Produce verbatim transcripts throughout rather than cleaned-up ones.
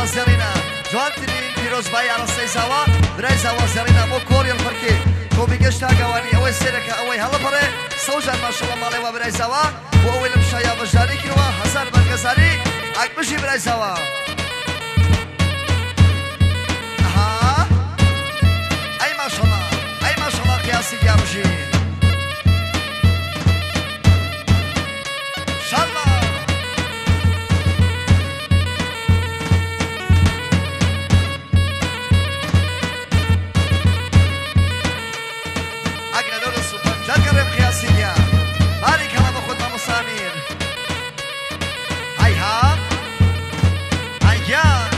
زێڕینە جوانترین پیرۆزبایی ئاڕاستەی زاوا برای زاوا زێڕینە بۆ کۆڕیڵ فەرکی تۆبی گەشتا گەوانی ئەوەی سێرەکە ئەوەی هەڵەپەڕێ سەوجان ماشەڵڵا ماڵێوە برای زاوا بۆ ئەوەی لەم شایە بەشداری کردووە هەزار بەرگەزاری ئاکبژی برای زاوا ئەها ئەی ماشەڵڵا ئەی ماشەڵڵا قیاسی گیابژین شەڵڵا جاكرم قياسية بارك الله بخدنا مصامير هيها هيا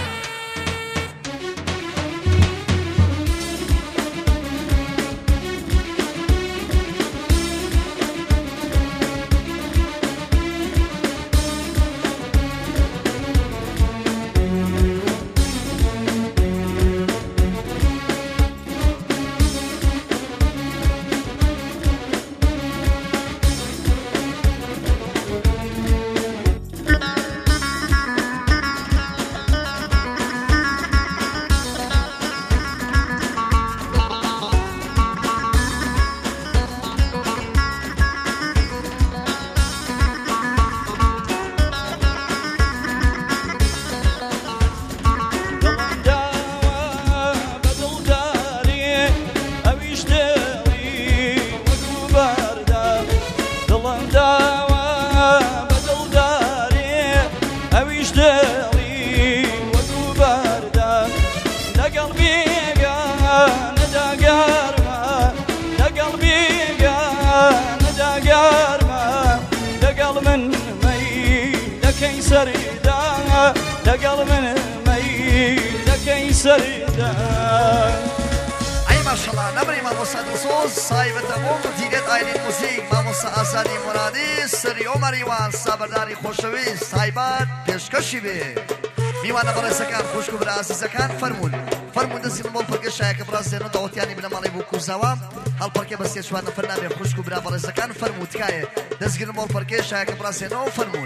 سريدا لقل من ميت لكي سريدا أي ما شاء الله نبري ما موسى نصوص صايبة أموم دينيت آيل الموسيق ما موسى أزادي مرادي سري عمر إيوان صابرداري خوشوي صايبات بيشكشي بي ميوانا برای سکان خوشکو برای عزیزکان فرمون فرمون دستی مول پرکه شایک برای زینو دعوتیانی بنا مالی بو کوزاوا حال پرکه بس یشوان فرنامه خوشکو برای برای سکان فرمون تکایه دستگیر مول پرکه شایک برای زینو فرمون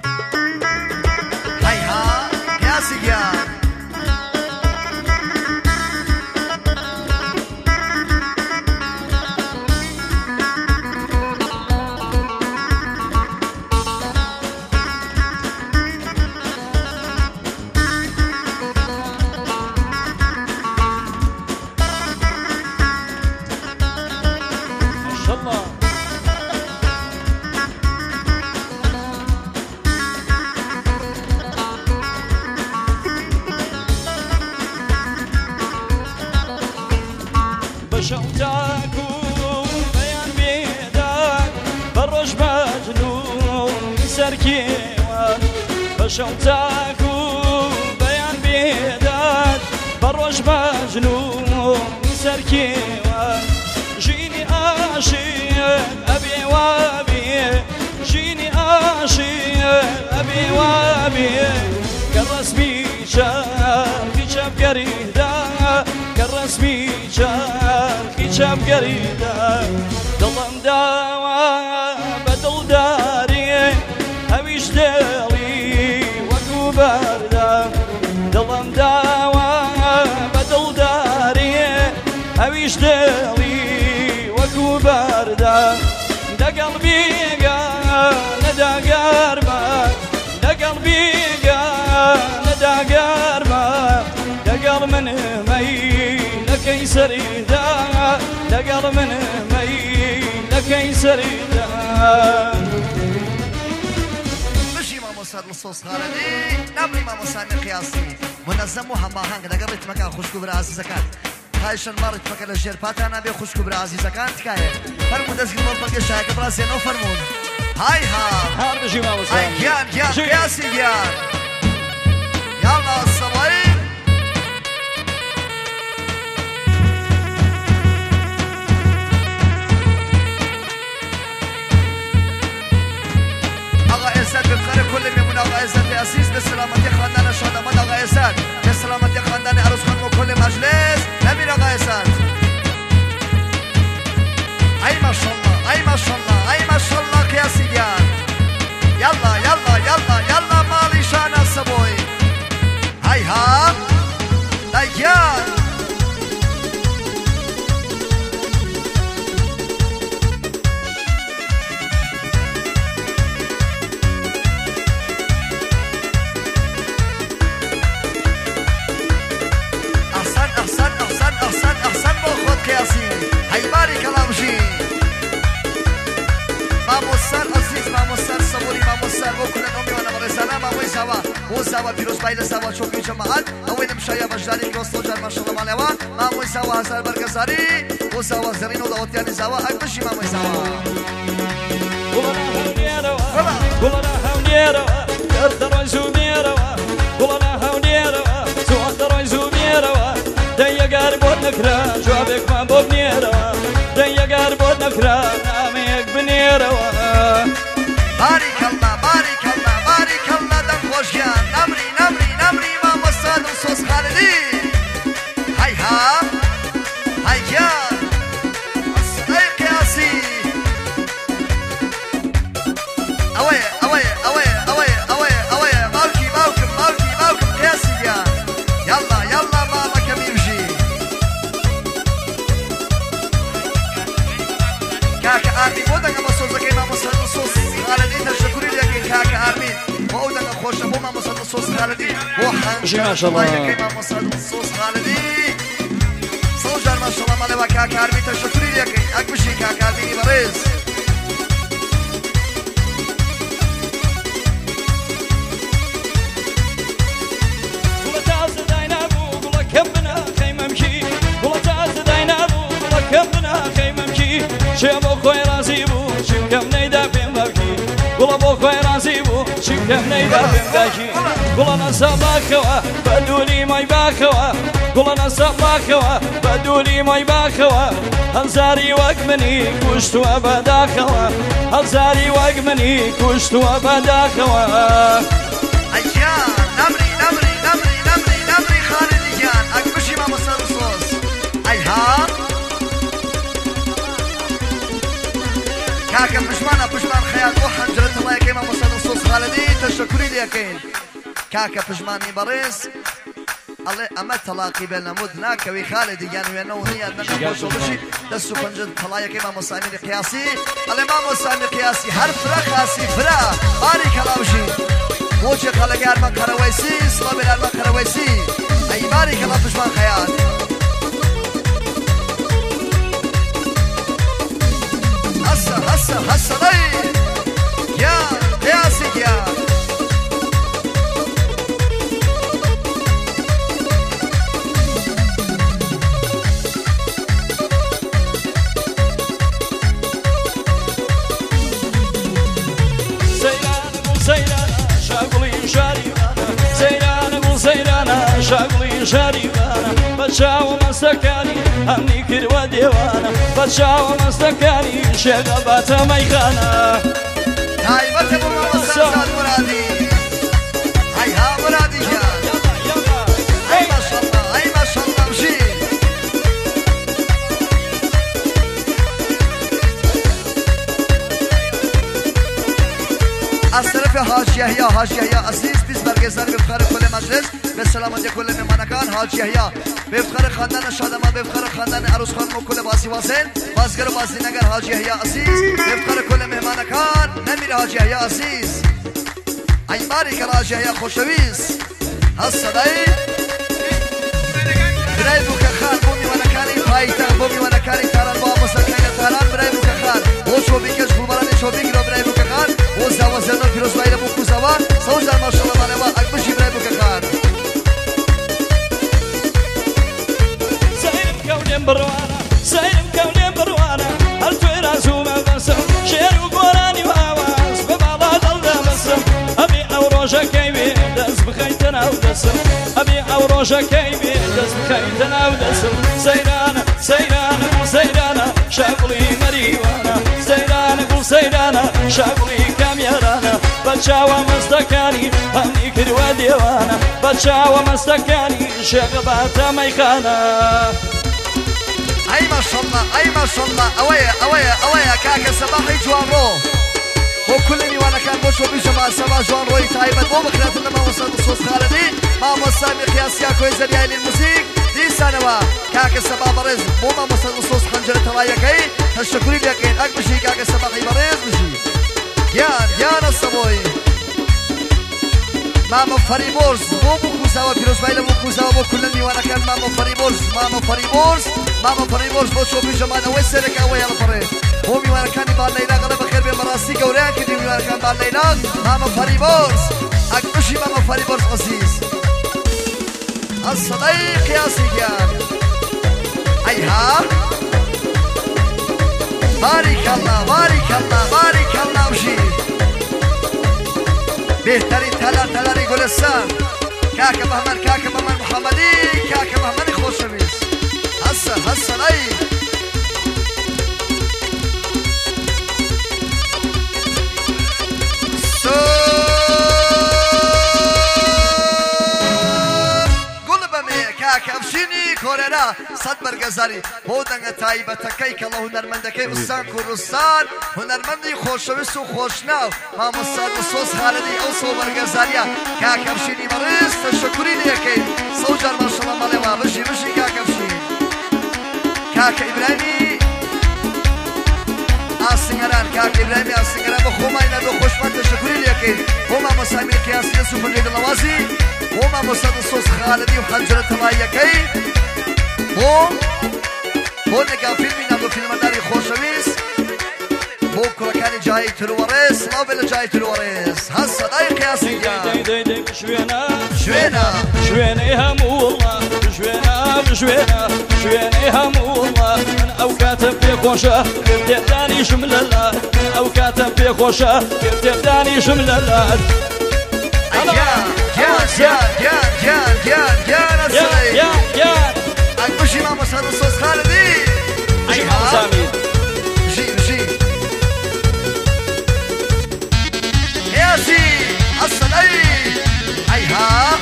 های ها قیاسی گیان شوتاكو بيان بيداد بروش مجنون سركيوان جيني عاشق أبي وابي جيني عاشق أبي وابي كالرسمي شاركي شاب قريدا كالرسمي شاركي شاب قريدا ضلم داوا بدل داري أويش دالي وكوباردا دلم داوا بدل داري أويش دالي وكوباردا دا قلبي ندا قربا دا قلبي ندا قربا دا قلب من مي لكي سريدا دا قلب من مي لكي سريدا صار الصوص خالدي نبري ما مصانع قياسي منظم وهماهنگ لقبت مكان خوشكو برا عزيزكان هايشن مارت مكان الجير باتانا بي خوشكو برا عزيزكان تكاية فرمون دزق المول بلقى شايك براسي نو فرمون هاي ها هار بجي ما مصانع هاي جيان جيان قياسي جيان يلا الصبايب كل من أغا إزاد لأسيس بسلامة خاندان شادمان أغا إزاد بسلامة خاندان عروس خانم وكل مجلس نبيل أغا إزاد أي ما شاء الله أي ما شاء الله أي ما شاء الله قياسي جان يلا يلا يلا يلا مالي شانا السبوي هاي هاي هاي بارك الله بشي مامو سر عزيز مامو سر صبوري مامو سر وكل نومي وانا برزانا مامو زوا مو زوا بيروز بايل زوا شوفي جماعات اوين مشايا بجداري كروستو جار ما شاء الله مالوا مامو زوا هزار برگزاري مو زوا زرين ودوتياني زوا اكبشي مامو زوا كلنا هونيروا قدروا زوميروا كلنا هونيروا تقدروا زوميروا ديا قربوا نكرا جوابك ما بنيروا ديا قربوا نكرا نامك بنيروا بارك الله بارك الله بارك الله دم خوشيان نمري نمري نمري ما مصاد وصوص خالدي هاي ها هاي جان الصديق ياسي اوي اوي اوي اوي اوي اوي مالكي مالكم مالكي مالكم قياسي جان يلا يلا مالك بيمشي كاكا ارمي بودك اما صوصك ما مصاد وصوص خالدي تشكري لك كاكا ارمي بودك خوش ابو ما مصاد وصوص خالدي وحن ما شاء الله ما مصاد وصوص خالدي صوجر ما شاء الله مالوا كاكا ارمي تشكري لك اكبشي كاكا ارمي بريز شبو خوي راسي بو شكم نيدا بين باكي قول ابو خوي راسي بو شكم نيدا بين باكي قول انا صباخوا بدوني ما يباخوا قول انا صباخوا بدوني ما يباخوا هزاري وقمني كشت وبداخوا هزاري وقمني كشت وبداخوا ايان نمري نمري نمري نمري نمري خالد جان اكبشي ما مصر صوص ايها كاكا بشمانة بشمان خيال روحا جرت الله يكيما مصاد الصوص خالدي تشكري لي يكين كاكا بشماني بريس الله اما تلاقي بين مدنا كوي خالدي يعني وينو هي اننا خوش وبشي دسو بنجد الله يكيما مصايمين قياسي الله ما مصايمين قياسي هر فرا خاسي فرا بارك الله بشي موجي خلق ارمان كرويسي صلاب الارمان كرويسي اي بارك الله بشمان خيال هسه هسه هسه ضي يا قياسي يا سيران سيران شاقلي شاريبانا سيران سيران شاقلي شاريبانا بشاو مسكاني همني كروا ديوانا بشاو مسكاني شغبات ميخانا هاي بتبو مسكان مرادي هاي ها مرادي جان هاي ما شاء الله هاي ما شاء الله مشي از طرف حاج یحیی حاج یحیی عزیز بیز برگزار بفخر کل مجلس به سلامتی کل مهمانکان حاج یحیی بفخر خاندان شادمان بفخر خاندان عروس خانم و کل باسی واسل بازگر و بازینگر حاج یحیی عزیز بفخر کل مهمانکان نمیر حاج یحیی عزیز ای بارک حاج یحیی خوشویز هستدای برای بوک خان بومی ونکانی پایتا بومی ونکانی تاران با مسکین تاران برای بوک خان و شوبیکش بولباران شوبیک رو برای بوک خان و زوا زنو پیروز بایر بوکو زوا سوز در ماشاءالله مالوا اکبشی برای بوک خان سايرم كونين بروانا سايرم كونين بروانا هل تويرازو ما بسم شير وقراني وآواز ببعض الغلدة بسم أبي أوروجا كيبي دز بخيتنا ودسم أبي أوروجا كيبي دز بخيتنا ودسم سيرانا سيرانا سيرانا شاقلي مريوانا سيرانا قل سيرانا شاقلي كاميرانا بتشاوى مستكاني هني كروا ديوانا بتشاوى مستكاني شغبات ميخانا اي ما شاء الله اي ما شاء الله اويا اويا اويا كاكا صباحي جوان رو وكل ميوانا كان بوشو بيجمع سما جوان روي تايبت مو بخلات لما وصلت الصوص خالدي ما مصامي قياسيا كويزة ديالي الموسيق دي سنوا كاكا صباح برز مو ما وصلت الصوص خنجر تلايا كي تشكري لكين اكبشي كاكا صباحي برز بشي جان جان الصبوي ماما فریبرز بو بو کوزاوا پیروزبای لبو کوزاوا بو کلن میوانه کن ماما فریبرز ماما فریبرز ماما فریبرز بو شو بیجا مانا وسر کاوی على فري بو میوانه کانی بال لیلا قلب خیر به مراسي گوریا کی میوانه کان بال لیلا ماما فریبرز اكبشي ماما فریبرز عزیز الصديق يا سيجان ايها بارك الله بارك الله بارك الله وشي بهترین تلر تلری گلستان کاک محمد کاک محمد محمدی کاک محمدی خوشویز حسن حسن ای سو گل بمی کاک افشینی کورنا صد برگزاری بودنگ تایبتکی که الله هنرمندکی استان کردستان هنرمندی خوشویس و خوشناو ما مستاد سوز خالدی او سو برگزاریا کاک افشینی مریض تشکری لیکی سوجار ماشالله مالیوا بشی بشی کاک افشین کاک ابراهیمی آسینگران کاک ابراهیمی آسینگران بخوماینا دو خوشمند تشکری لیکی هما مسامیر کیاسی سوپر لیگ نوازی هما مستاد سوز خالدی و حنجرت مایکی بو بو نگاه فیلمی نبو فیلمداری خوشویس بو کلکانی جای تروارس لا بلا جای تروارس هسا دای قیاسی جان شوينا شوينا شوينا هم والله شوينا شوينا شوينا هم والله من او كاتب في خوشه تهداني شمل الله من او كاتب في خوشه تهداني شمل الله جان جان جان جان جان جان جان يا يا اكبشي ما مساد الصوص خالدي ايها جي جي قياسي اصل اي ايها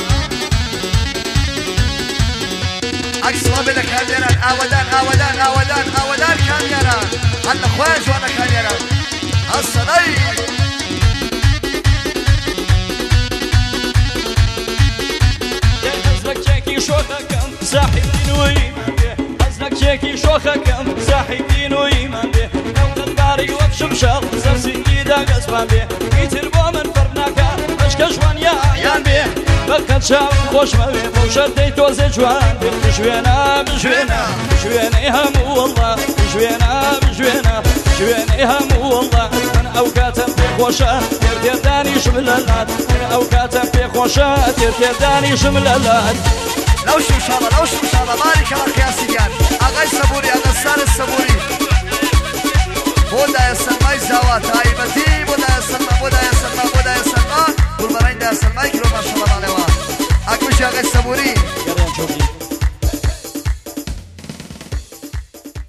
اكسوا بلا كاميران اودان اودان اودان اودان كاميران انا خواج وانا كاميران اصل اي شوخكم صاحب دين وإيمان به حزنك شيكي شوخكم صاحب دين وإيمان به لو الباري وبشم شال زرسي إيدا قسمان به يتربو من فرناكا عشق جوان يا عيان به بقت شاف خوش ما به فوشتي توزي جوان به بشوينا بشوينا بشوينا هم والله بشوينا بشوينا بشوينا هم والله من أوقات في خوشة ترداني شمل اللات من أوقات في خوشة ترداني شمل اللات لو شو ان شاء الله لو شو ان شاء الله بارك الله قياسي جان اغاي صبوري اغا سار الصبوري بودا يا سلمى زاوات هايبتي بودا يا سلمى بودا يا سلمى بودا يا سلمى قول مرين يا سلمى كيلو ما شاء الله عليه اكمش اغاي صبوري